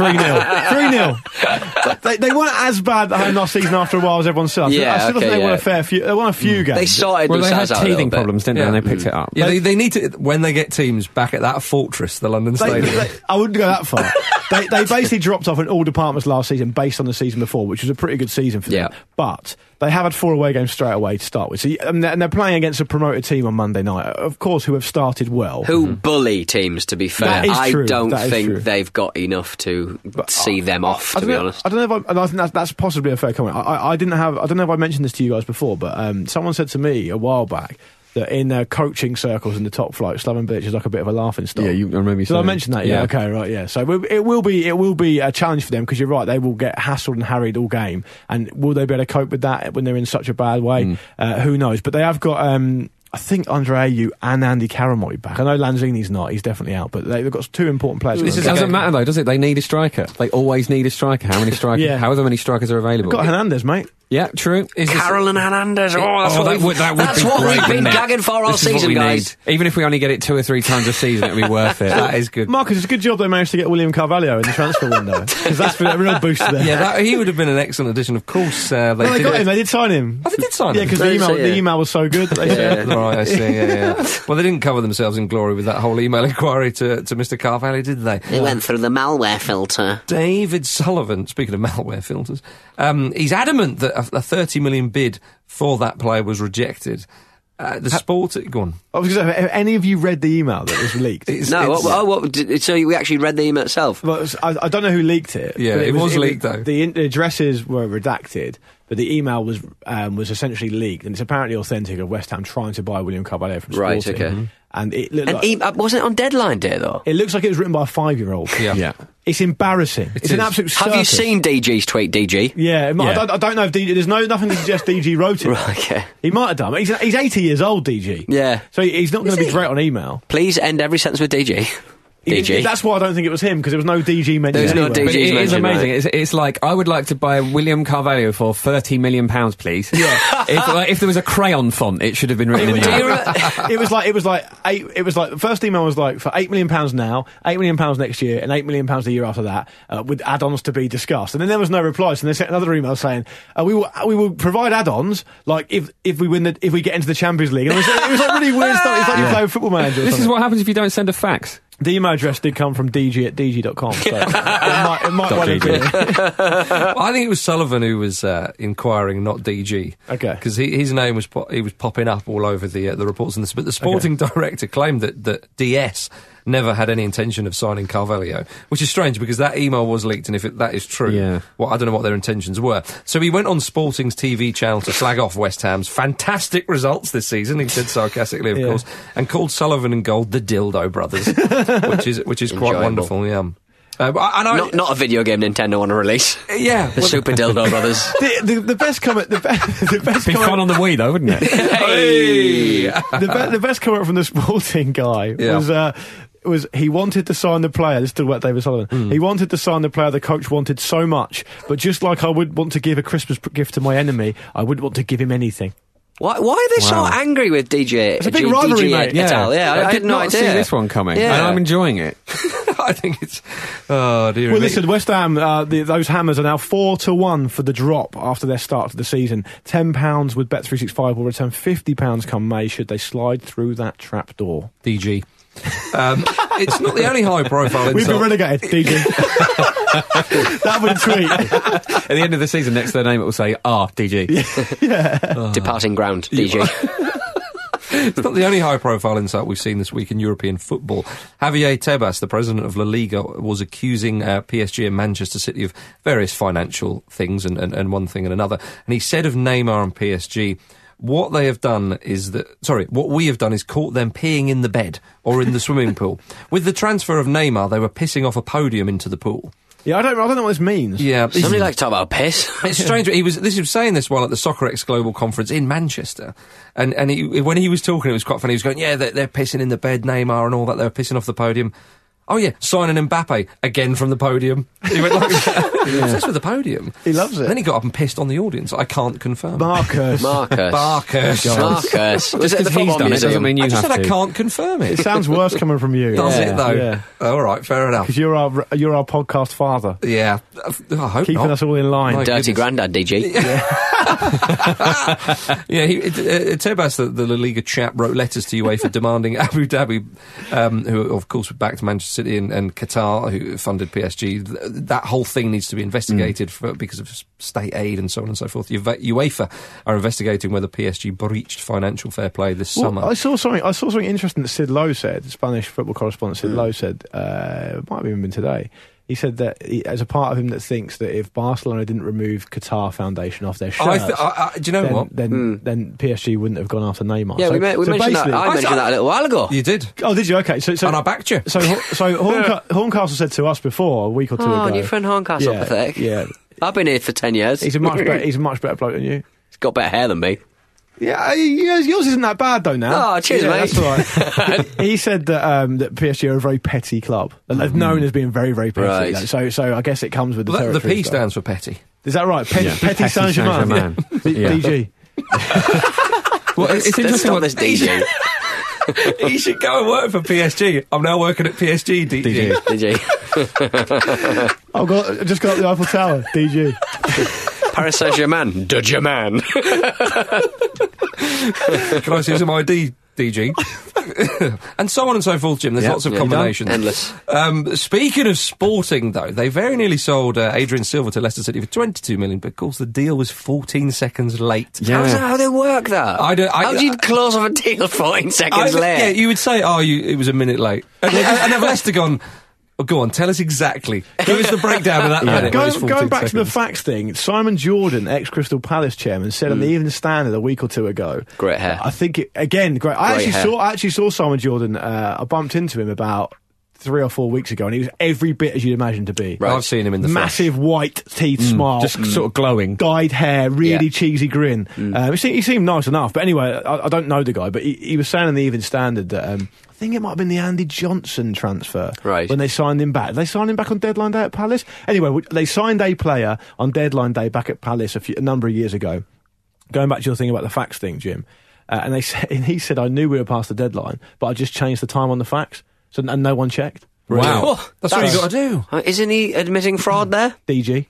3-0. 3-0. They weren't as bad at home last season after a while as everyone said. I still think they won a fair few. They won a few games. They sorted they had themselves out teething problems, didn't they? And they picked it up. Yeah, they need to when they get teams back at that fortress, the London Stadium. I wouldn't go that far. They basically dropped off in all departments last season based on the season before, which was a pretty good season for them. But they have had 4 away games straight away to start with. So, and they're playing against a promoted team on Monday night, of course, who have started well. Who bully teams, to be fair. I don't think true. They've got enough to see them off, to be honest. I don't know if I think that's possibly a fair comment. I don't know if I mentioned this to you guys before, but someone said to me a while back that in coaching circles in the top flight, Slaven Bilic is like a bit of a laughing stock. Yeah, I remember you saying. Did I mention that? Yeah. Okay, right, yeah. So it will be a challenge for them, because you're right, they will get hassled and harried all game. And will they be able to cope with that when they're in such a bad way? Who knows? But they have got, I think, Andre Ayew and Andy Carroll might be back. I know Lanzini's not, he's definitely out, but they've got 2 important players. This doesn't matter though, does it? They need a striker. They always need a striker. How many strikers? However many strikers are available. They've got Hernandez, mate. Yeah, true. Carolyn Hernandez. That's what we've been gagging for all season, guys. Even if we only get it 2 or 3 times a season, it'll be worth it. That is good. Marcus, it's a good job they managed to get William Carvalho in the transfer window, because that's been a real boost there. Yeah, he would have been an excellent addition. Of course, they got him. They did sign him. Oh, they did sign him? Yeah, because the email was so good that they said. Right, I see, yeah. Well, they didn't cover themselves in glory with that whole email inquiry to Mr. Carvalho, did they? They went through the malware filter. David Sullivan, speaking of malware filters, he's adamant that a $30 million bid for that player was rejected. The Sport... Go on. I was going to say, have any of you read the email that was leaked? So we actually read the email itself? Well, I don't know who leaked it. Yeah, it was leaked, though. The addresses were redacted, but the email was essentially leaked, and it's apparently authentic of West Ham trying to buy William Carvalho from Sporting. Right, okay. Mm-hmm. And it looked wasn't it on deadline day, though? It looks like it was written by a 5-year-old. Yeah. It's embarrassing. It's an absolute circus. Have you seen DG's tweet, DG? Yeah. I don't know if DG... There's nothing to suggest DG wrote it. Right, okay. He might have done. He's 80 years old, DG. Yeah. So he's not going to be great on email. Please end every sentence with DG. DG. That's why I don't think it was him, because there was no DG mentioned. There's no anywhere. DG. It is amazing. Right. It's like, I would like to buy William Carvalho for £30 million, please. Yeah. if there was a crayon font, it should have been written in that. It was like the first email was like for £8 million now, £8 million next year, and £8 million the year after that, with add-ons to be discussed. And then there was no reply, so they sent another email saying we will provide add-ons like if we get into the Champions League. And it was like really weird stuff. It's like you play with Football Manager. This is what happens if you don't send a fax. The email address did come from dg@dg.com, so it might well have been. I think it was Sullivan who was inquiring, not DG. Okay. Because his name was popping up all over the reports. But the sporting director claimed that DS never had any intention of signing Carvalho, which is strange because that email was leaked, and if that is true, well, I don't know what their intentions were. So he went on Sporting's TV channel to slag off West Ham's fantastic results this season, he said sarcastically, of course, and called Sullivan and Gold the Dildo Brothers, which is quite wonderful, yeah. Not a video game Nintendo want to release. Yeah, the Super Dildo Brothers. The best comment. The best be fun on the Wii, though, wouldn't it? Hey! The best comment from the Sporting guy was he wanted to sign the player. This is still about David Sullivan. He wanted to sign the player the coach wanted so much, but just like I would want to give a Christmas gift to my enemy, I wouldn't want to give him anything. Why are they so angry with DJ? It's a big rivalry, mate. I did not see this one coming, and I'm enjoying it. I think it's... Oh, dear. Well, listen, West Ham, those Hammers are now 4-1 for the drop after their start to the season. £10 with Bet365 will return £50 come May should they slide through that trap door. DG. It's not the only high-profile insult. We've been relegated, DG. That would tweet. At the end of the season, next to their name, it will say, DG. Yeah. Departing ground, DG. It's not the only high-profile insult we've seen this week in European football. Javier Tebas, the president of La Liga, was accusing PSG and Manchester City of various financial things and one thing and another. And he said of Neymar and PSG... What we have done is caught them peeing in the bed or in the swimming pool. With the transfer of Neymar, they were pissing off a podium into the pool. Yeah, I don't know what this means. Yeah, somebody likes to talk about piss. It's strange. He was saying this while at the Soccerex Global Conference in Manchester, and when he was talking, it was quite funny. He was going, "Yeah, they're pissing in the bed, Neymar and all that. They're pissing off the podium." Oh yeah, signing Mbappe again from the podium. He went like, he was obsessed with the podium. He loves it. And then he got up and pissed on the audience. I can't confirm. Marcus. Was it the he's done it doesn't mean you have to. I just said I can't confirm it. It sounds worse coming from you. Does it though? Yeah. All right, fair enough. Because you're our podcast father. Yeah, I hope keeping us all in line. Dirty Grandad, DG. Tebas, the La Liga chap, wrote letters to UEFA demanding Abu Dhabi, who of course backed Manchester City and Qatar, who funded PSG. That whole thing needs to be investigated because of state aid and so on and so forth. UEFA are investigating whether PSG breached financial fair play this summer. I saw something interesting that Sid Lowe said. Spanish football correspondent Sid Lowe said. It might have even been today. He said that as a part of him that thinks that if Barcelona didn't remove Qatar Foundation off their shirts, do you know what? Then PSG wouldn't have gone after Neymar. Yeah, we mentioned that. I mentioned that a little while ago. You did? Oh, did you? Okay. So and I backed you. So Horncastle said to us before a week or two ago. Oh, your friend Horncastle, pathetic. Yeah, I've been here for 10 years. He's a much better bloke than you. He's got better hair than me. Yeah, yours isn't that bad though now. Oh, cheers, mate. That's all right. He said that PSG are a very petty club, and they're known as being very, very petty. Right. So I guess it comes with the territory. The P stands for petty. Is that right? Petit Saint-Germain. DG. Well, it's Let's interesting stop what this DJ. He should go and work for PSG. I'm now working at PSG, DG. DJ. I just got the Eiffel Tower, DG. Paris Saint-Germain. Did you, man? Can I see some ID, DG? And so on and so forth, Jim. There's lots of combinations. Endless. Speaking of sporting, though, they very nearly sold Adrian Silva to Leicester City for 22 million, but of course the deal was 14 seconds late. How's that how they work that? How do you close off a deal 14 seconds late? Yeah, you would say, it was a minute late. And have Leicester gone... Oh, go on, tell us exactly. Give us the breakdown of that minute. Going back to the facts thing, Simon Jordan, ex-Crystal Palace chairman, said on the Evening Standard a week or two ago. Great hair. I think, great. I actually saw Simon Jordan. I bumped into him about 3 or 4 weeks ago, and he was every bit as you'd imagine to be. Right. I've seen him in the massive flesh. white teeth smile, just sort of glowing, dyed hair, really cheesy grin. He seemed nice enough, but anyway, I don't know the guy, but he was saying in the Evening Standard that I think it might have been the Andy Johnson transfer when they signed him back. They signed him back on deadline day at Palace. Anyway, they signed a player on deadline day back at Palace a number of years ago. Going back to your thing about the fax thing, Jim, and he said, I knew we were past the deadline, but I just changed the time on the fax, and no one checked. Wow. That's what you got to do. Isn't he admitting fraud there? DG.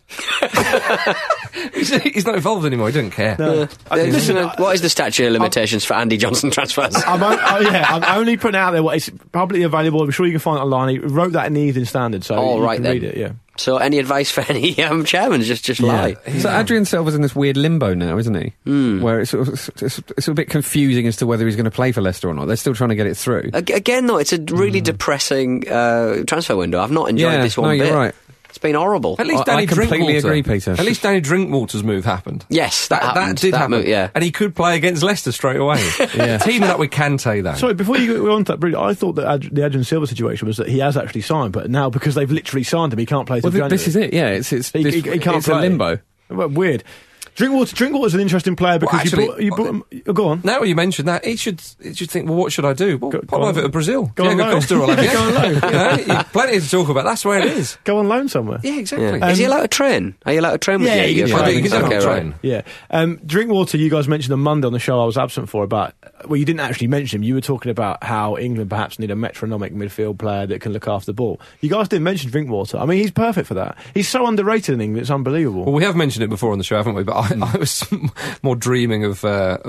He's not involved anymore, he doesn't care. No. Listen, what is the statute of limitations for Andy Johnson transfers? I'm only putting out there what is publicly available. I'm sure you can find it online. He wrote that in the Evening Standard, so you can read it, yeah. So any advice for any chairman? Just lie. So Adrian Silva's in this weird limbo now, isn't he? Where it's a bit confusing as to whether he's going to play for Leicester or not. They're still trying to get it through. Again, though, it's a really depressing transfer window. I've not enjoyed this one bit. You're right. It's been horrible. At least I completely agree, Peter. At least Danny Drinkwater's move happened. Yes, that did happen. Move, yeah. And he could play against Leicester straight away. Teaming up with Kante, though. Sorry, before you go on to that, I thought that the Adrian Silva situation was that he has actually signed, but now because they've literally signed him, he can't play till January. This is it, yeah. He can't play. A limbo. Well, weird. Drinkwater's an interesting player because you brought him. Go on. Now you mentioned that, he should think, well, what should I do? Well, pop over to Brazil. Go on loan. Costa will have you. Go on loan. Plenty to talk about. That's where it is. Go on loan somewhere. Yeah, exactly. Yeah. Is he allowed to train? Are you allowed to train with you? You can train. Yeah. Drinkwater, you guys mentioned on Monday on the show I was absent for about... Well, you didn't actually mention him. You were talking about how England perhaps need a metronomic midfield player that can look after the ball. You guys didn't mention Drinkwater. I mean, he's perfect for that. He's so underrated in England, it's unbelievable. Well, we have mentioned it before on the show, haven't we? But I was more dreaming of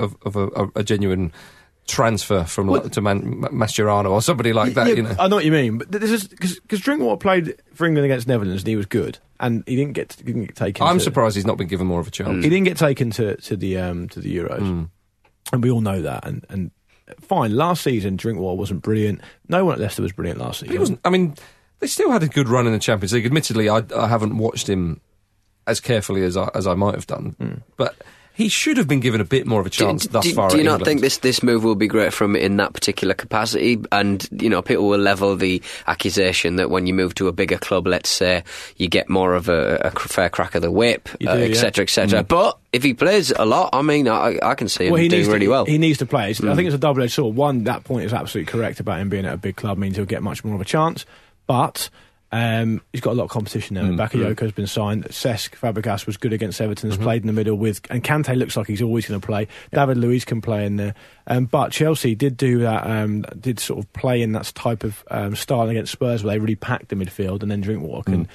a genuine transfer from to Mascherano or somebody like that. You know, I know what you mean, but this is because Drinkwater played for England against Netherlands and he was good, and he didn't get taken. I'm surprised he's not been given more of a chance. He didn't get taken to the Euros, and we all know that. And fine, last season Drinkwater wasn't brilliant. No one at Leicester was brilliant last season. He wasn't. I mean, they still had a good run in the Champions League. Admittedly, I haven't watched him as carefully as I might have done, but he should have been given a bit more of a chance thus far. Do you not England. think this move will be great for him in that particular capacity? And people will level the accusation that when you move to a bigger club, let's say, you get more of a fair crack of the whip, etc., etc. But if he plays a lot, I mean, I can see him doing really well. He needs to play. I think it's a double-edged sword. One, that point is absolutely correct about him being at a big club means he'll get much more of a chance, but he's got a lot of competition now. Bakayoko's been signed. Cesc Fabregas was good against Everton, has played in the middle with... And Kante looks like he's always going to play. David Luiz can play in there. But Chelsea did do that, did sort of play in that type of style against Spurs where they really packed the midfield, and then Drinkwater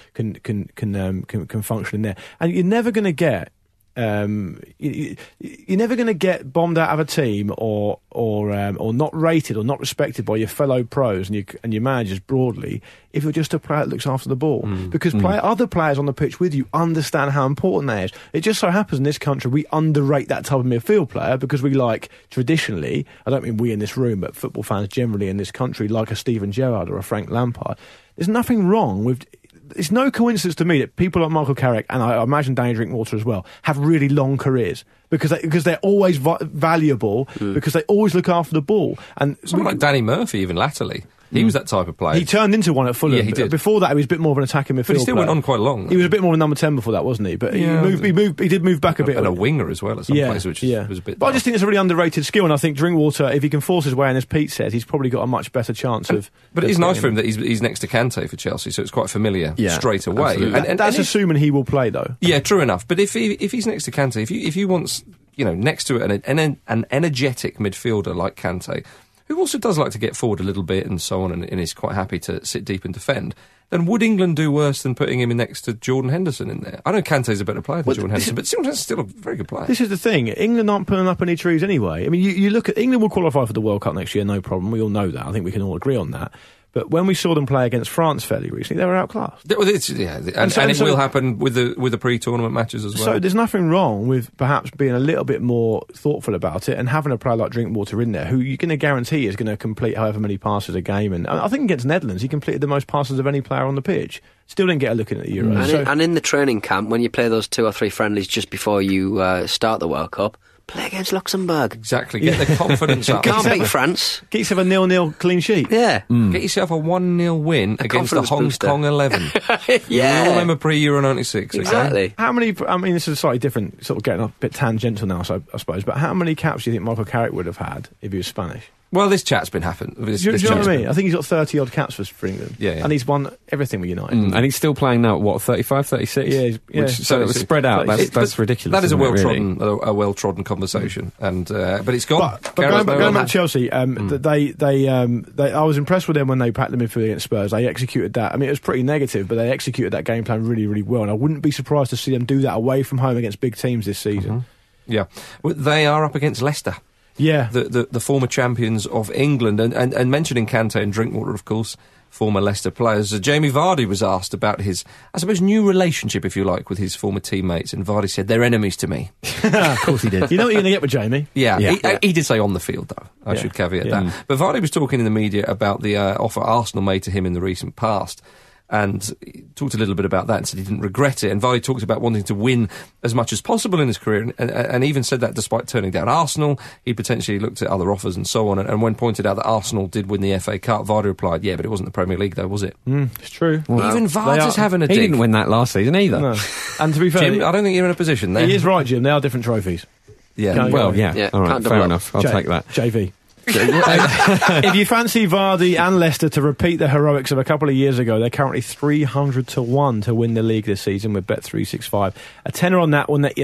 can function in there. And you're never going to get... you're never going to get bombed out of a team or not rated or not respected by your fellow pros and your managers broadly if you're just a player that looks after the ball, because other players on the pitch with you understand how important that is. It just so happens in this country we underrate that type of midfield player because we like, traditionally, I don't mean we in this room, but football fans generally in this country like a Steven Gerrard or a Frank Lampard. There's nothing wrong with... It's no coincidence to me that people like Michael Carrick, and I imagine Danny Drinkwater as well, have really long careers because they're always valuable, because they always look after the ball. And someone like Danny Murphy, even latterly. He was that type of player. He turned into one at Fulham. Yeah, he did. Before that, he was a bit more of an attacking midfield But he still player. went on quite long. He was a bit more of a number 10 before that, wasn't he? But Yeah. he did move back a bit. And a winger as well at some place, which was a bit... But I just think it's a really underrated skill, and I think Drinkwater, if he can force his way in, as Pete said, he's probably got a much better chance of... But it is nice for him that he's next to Kante for Chelsea, so it's quite familiar straight away. And that's assuming he will play, though. Yeah, true enough. But if he's next to Kante, if he wants, next to an energetic midfielder like Kante, who also does like to get forward a little bit and so on, and is quite happy to sit deep and defend, then would England do worse than putting him in next to Jordan Henderson in there? I know Kante's a better player than Jordan Henderson, but Jordan Henderson's still a very good player. This is the thing. England aren't pulling up any trees anyway. I mean, you look at... England will qualify for the World Cup next year, no problem. We all know that. I think we can all agree on that. But when we saw them play against France fairly recently, they were outclassed. And it will happen with the pre-tournament matches as well. So there's nothing wrong with perhaps being a little bit more thoughtful about it and having a player like Drinkwater in there, who you're going to guarantee is going to complete however many passes a game. And I think against Netherlands, he completed the most passes of any player on the pitch. Still didn't get a look in at the Euros. And in the training camp, when you play those 2 or 3 friendlies just before you start the World Cup, play against Luxembourg. Exactly. Get the confidence up. Can't beat France. Get yourself a 0-0 clean sheet. Yeah. Get yourself a 1-0 win against the Hong Kong 11. Yeah. We all remember pre-Euro 96. Exactly. Okay? How many... I mean, this is slightly different, sort of getting a bit tangential now, so I suppose, but how many caps do you think Michael Carrick would have had if he was Spanish? Well, this chat's been happening. Do you know what I mean? I think he's got 30-odd caps for England. Yeah. And he's won everything with United. And he's still playing now, what, 35, 36? Yeah. So it was spread out. That's ridiculous. That is a isn't it, really? well-trodden conversation. And but it's gone. But going back to Chelsea, I was impressed with them when they packed the midfield against Spurs. They executed that. I mean, it was pretty negative, but they executed that game plan really, really well. And I wouldn't be surprised to see them do that away from home against big teams this season. Yeah. Well, they are up against Leicester. Yeah. The former champions of England. And mentioning Kante and Drinkwater, of course, former Leicester players. Jamie Vardy was asked about his, I suppose, new relationship, if you like, with his former teammates. And Vardy said, they're enemies to me. Of course he did. You know what you're going to get with Jamie? Yeah. He did say on the field, though. I should caveat that. But Vardy was talking in the media about the offer Arsenal made to him in the recent past. And he talked a little bit about that and said he didn't regret it. And Vardy talked about wanting to win as much as possible in his career and even said that despite turning down Arsenal, he potentially looked at other offers and so on. And when pointed out that Arsenal did win the FA Cup, Vardy replied, yeah, but it wasn't the Premier League though, was it? It's true. Well, even Vardy's having a dig. He didn't win that last season either. No. And to be fair... Jim, I don't think you're in a position there. He is right, Jim. They are different trophies. Yeah. All right, fair enough. I'll take that. JV. If you fancy Vardy and Leicester to repeat the heroics of a couple of years ago, they're currently 300-1 to win the league this season with Bet365. A tenner on that will net you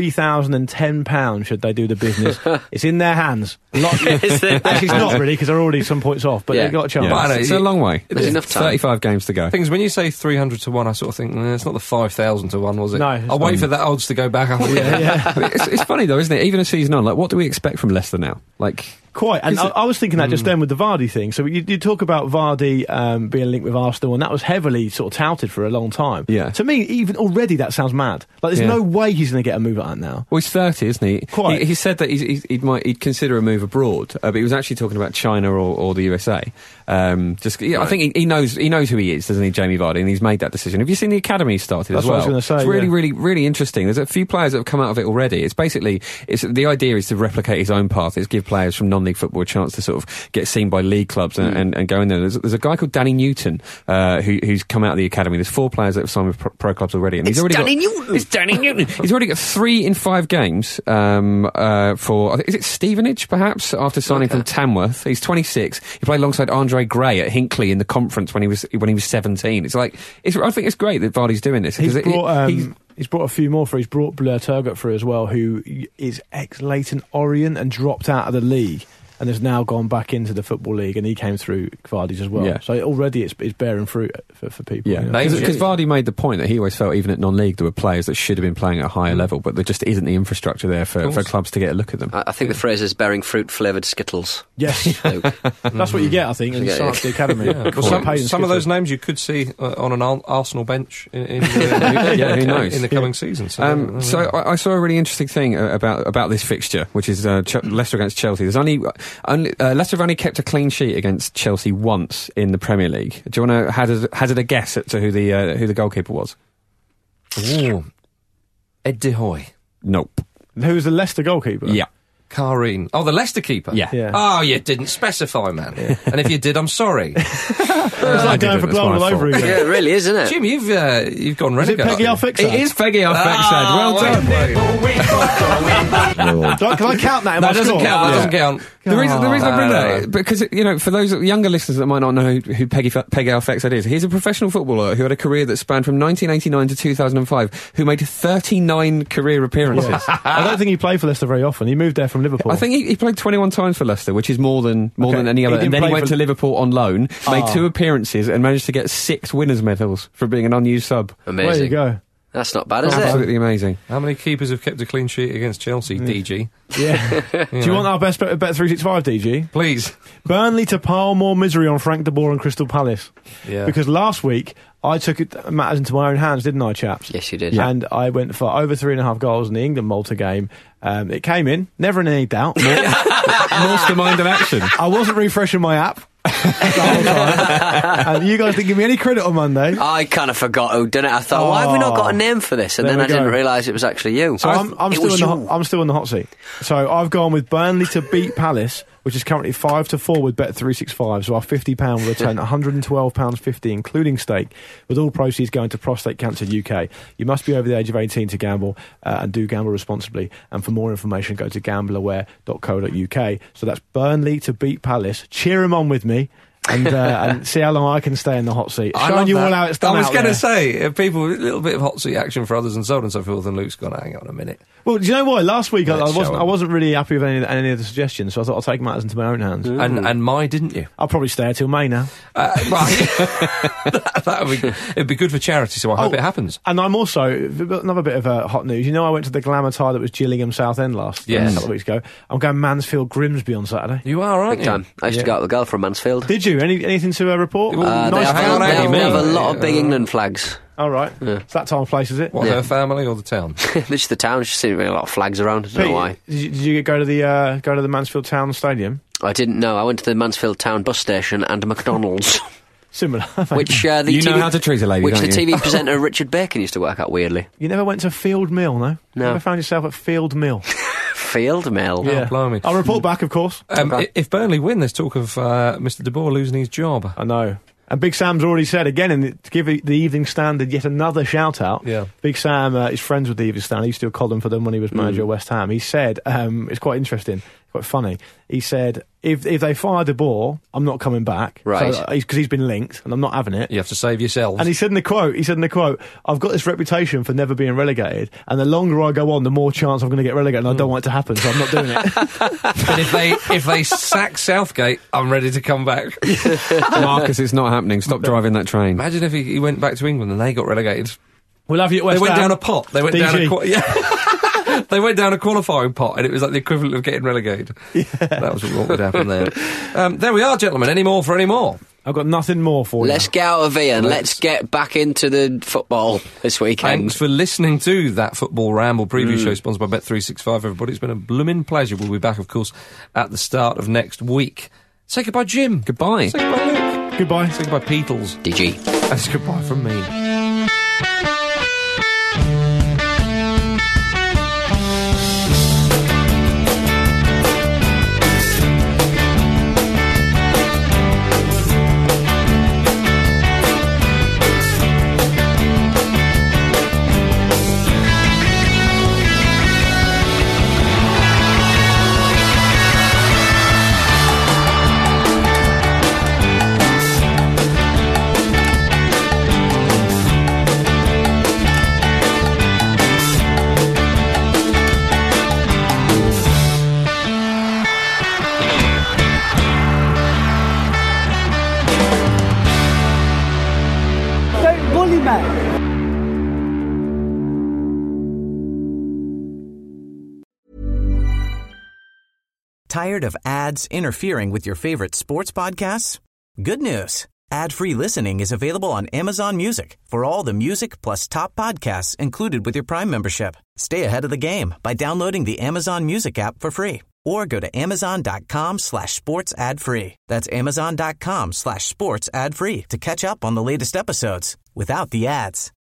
£3,010 should they do the business. It's in their hands. Actually, it's not really because they're already some points off, but they've got a chance. Yeah. It's a long way. There's enough time. 35 games to go. Things when you say 300-1, I sort of think it's not the 5,000-1, was it? No, I'll wait for that odds to go back up. It's funny though, isn't it? Even a season on, like, what do we expect from Leicester now? Like. Quite, and I was thinking that just then with the Vardy thing. So you talk about Vardy being linked with Arsenal, and that was heavily sort of touted for a long time. Yeah. To me, even already that sounds mad. Like, there's no way he's going to get a move like that now. Well, he's 30, isn't he? Quite. He said that he'd consider a move abroad, but he was actually talking about China or the USA. I think he knows who he is, doesn't he, Jamie Vardy? And he's made that decision. Have you seen the academy he started That's as well? what I was going to say. It's really, really, really interesting. There's a few players that have come out of it already. It's basically the idea is to replicate his own path. It's give players from non-league football a chance to sort of get seen by league clubs and go in there. There's a guy called Danny Newton who's come out of the academy. There's 4 players that have signed with pro clubs already. And It's Danny Newton! He's already got 3 in 5 games for, is it Stevenage perhaps, after signing from Tamworth. He's 26. He played alongside Andre Gray at Hinkley in the conference when he was 17. It's like, I think it's great that Vardy's doing this. He's brought a few more through. He's brought Blair Turgott through as well, who is ex-Leyton Orient and dropped out of the league and has now gone back into the Football League, and he came through Vardy's as well. Yeah. So already it's bearing fruit for people. Yeah, because Vardy made the point that he always felt even at non-league there were players that should have been playing at a higher level, but there just isn't the infrastructure there for clubs to get a look at them. I think the phrase is bearing fruit-flavoured Skittles. Yes. That's what you get, I think, and start the academy. Some of those names you could see on an Arsenal bench in the coming season. So I saw a really interesting thing about this fixture, which is Leicester against Chelsea. There's only Leicester have only kept a clean sheet against Chelsea once in the Premier League. Do you want to hazard a guess at who the goalkeeper was? Ooh. Ed De Hoy. Nope. Who was the Leicester goalkeeper? Yeah. Karine. Oh, the Leicester keeper? Yeah. Oh, you didn't specify, man. And if you did, I'm sorry. It's like going for goal all over again. Yeah, it really is, isn't it? Jim, you've gone Is it renegade. Peggy Alfixad? It is Peggy Alfixad. Well done. Can I count that in my That doesn't score? count. That doesn't count. The reason I bring that, because, for those younger listeners that might not know who Peggy Alfixad is, he's a professional footballer who had a career that spanned from 1989 to 2005, who made 39 career appearances. I don't think he played for Leicester very often. He moved there from Liverpool. I think he played 21 times for Leicester, which is more than any other. He didn't And then he play went for- to Liverpool on loan, made 2 appearances, and managed to get 6 winners' medals for being an unused sub. Amazing. There you go. That's not bad, is it? Absolutely amazing. How many keepers have kept a clean sheet against Chelsea, DG? Yeah. Do you want our best bet 365, DG? Please. Burnley to pile more misery on Frank de Boer and Crystal Palace. Yeah. Because last week, I took matters into my own hands, didn't I, chaps? Yes, you did. And I went for over 3.5 goals in the England-Malta game. It came in, never in any doubt. Mastermind of action. I wasn't refreshing my app the whole time. And you guys didn't give me any credit on Monday. I kind of forgot who done it. I thought, why have we not got a name for this? And There then we I didn't go. realise it was actually you. So I'm It still was in the you. I'm still in the hot seat. So I've gone with Burnley to beat Palace, which is currently 5-4 with Bet365. So our £50 will return £112.50, including stake, with all proceeds going to Prostate Cancer UK. You must be over the age of 18 to gamble, and do gamble responsibly. And for more information, go to gambleaware.co.uk. So that's Burnley to beat Palace. Cheer them on with me. And see how long I can stay in the hot seat. I Showing love you that. all how it's done I was out going to there. say, people, a little bit of hot seat action for others and so on and so forth, and Luke's gone, hang on a minute. Well, do you know what? Last week Let's show I 'em. wasn't really happy with any of the suggestions, so I thought I'll take matters into my own hands. And my didn't you? I'll probably stay till May now. Right. It'd be good for charity, so I hope it happens. And I'm also, another bit of hot news, I went to the glamour tie that was Gillingham Southend a couple of weeks ago. I'm going Mansfield Grimsby on Saturday. You are, aren't Big you? time. I used to go out with a girl from Mansfield. Did you? Anything to report? They Nice have, town. they have, me. they have a lot of big England flags. All right. It's that time and place, is it? What, her family or the town? Just the town, just seeing a lot of flags around. I don't know why. Did you go to the Mansfield Town Stadium? I didn't know. I went to the Mansfield Town bus station and McDonald's, Similar. which the You know TV how to treat a lady, which don't the you? TV presenter Richard Bacon used to work at. Weirdly, You never went to Field Mill, no? No. Never found yourself at Field Mill? Field Mill. Yeah. blimey. I'll report back, of course. If Burnley win, there's talk of Mr. De Boer losing his job. I know. And Big Sam's already said, again, to give the Evening Standard yet another shout-out, Yeah. Big Sam is friends with the Evening Standard. He used to do a column for them when he was manager at West Ham. He said, it's quite interesting, quite funny, he said, if they fire De Boer, I'm not coming back. Right. Because he's been linked, and I'm not having it. You have to save yourselves. And he said in the quote, I've got this reputation for never being relegated, and the longer I go on, the more chance I'm going to get relegated, and I don't want it to happen, so I'm not doing it. But if they sack Southgate, I'm ready to come back. Marcus, it's not happening. Stop driving that train. Imagine if he went back to England and they got relegated. We'll have you at West They went Ham. down a pot. They went DG. down they went down a qualifying pot, and it was like the equivalent of getting relegated. That was what would happen there. There we are, gentlemen. Any more for any more? I've got nothing more for you. Let's get out of here and let's get back into the football this weekend. Thanks for listening to that Football Ramble preview show sponsored by Bet365, everybody. It's been a blooming pleasure. We'll be back, of course, at the start of next week. Say goodbye, Jim. Goodbye. Say goodbye, Luke. Goodbye. Say goodbye, Beatles. DG. That's goodbye from me. Don't bully me. Tired of ads interfering with your favorite sports podcasts? Good news. Ad-free listening is available on Amazon Music for all the music plus top podcasts included with your Prime membership. Stay ahead of the game by downloading the Amazon Music app for free or go to amazon.com/sports ad free. That's amazon.com/sports ad free to catch up on the latest episodes without the ads.